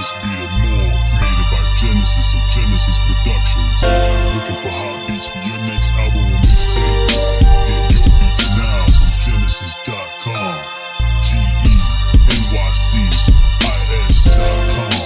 This beat and more created by Genesis of Genesis Productions. Looking for hot beats for your next album or mixtape? Get your beats now from Genesis.com. GENYCIS.com.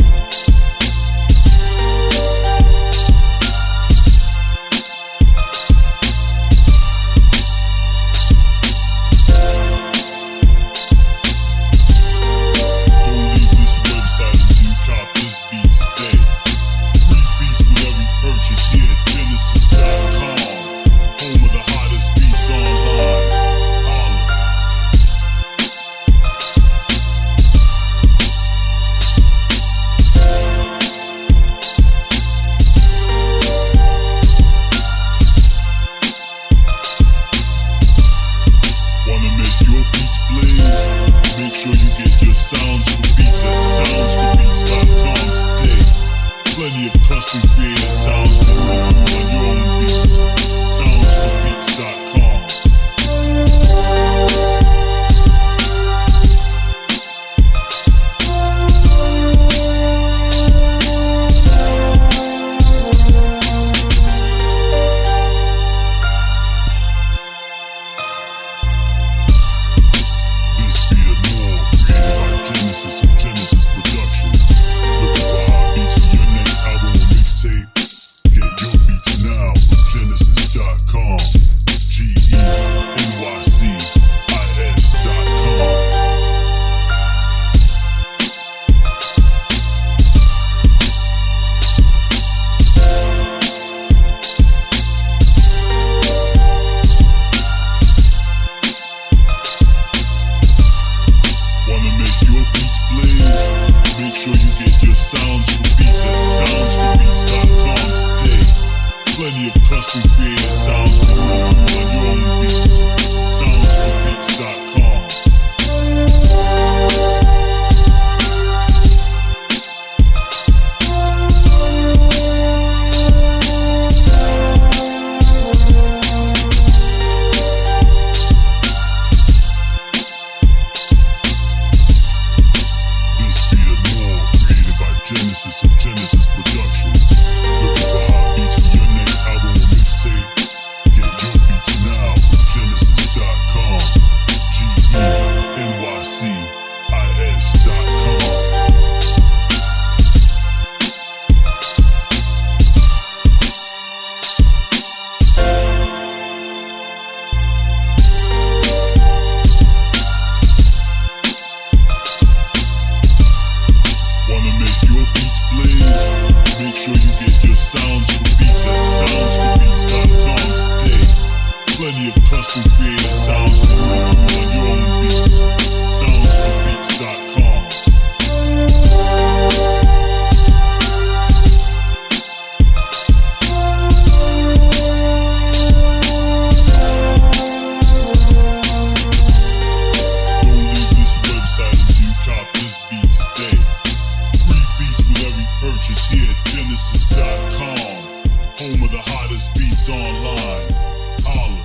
Make sure you get your sounds for beats at soundsforbeats.com today. Plenty of custom created sounds for you on your own beats. Soundsforbeats.com. Genesis of Genesis Productions. Looking for hot beats for your next album or mixtape? Get your beats now from Genesis.com. GENYCIS.com. Make sure you get your sounds for beats at soundsforbeats.com today. Plenty of custom created sounds for you on your own beats. Soundsforbeats.com. Genesis of Genesis Productions. Looking for hot beats for your next album or mixtape? Get your beats now from Genesis.com. GENYCIS.com. Make sure you get your sounds for beats at soundsforbeats.com today. Plenty of custom created sounds for you on your own beats. Soundsforbeats.com. Don't leave this website until you cop this beat today. Free beats with every purchase here at Genesis.com, home of the hottest beats online. Holla.